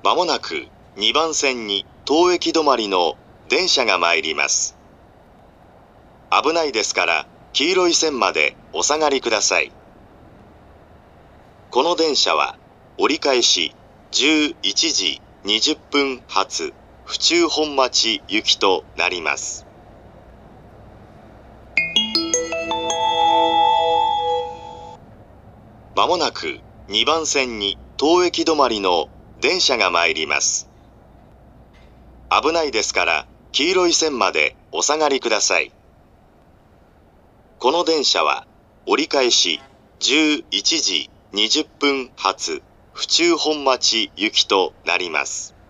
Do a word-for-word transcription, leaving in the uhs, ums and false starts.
まもなくにばん線に当駅止まりの電車が参ります。危ないですから黄色い線までお下がりください。この電車は折り返しじゅういちじにじゅっぷん発府中本町行きとなります。まもなくにばん線に当駅止まりの電車が参ります。危ないですから黄色い線までお下がりください。この電車は折り返しじゅういちじにじゅっぷん発府中本町行きとなります。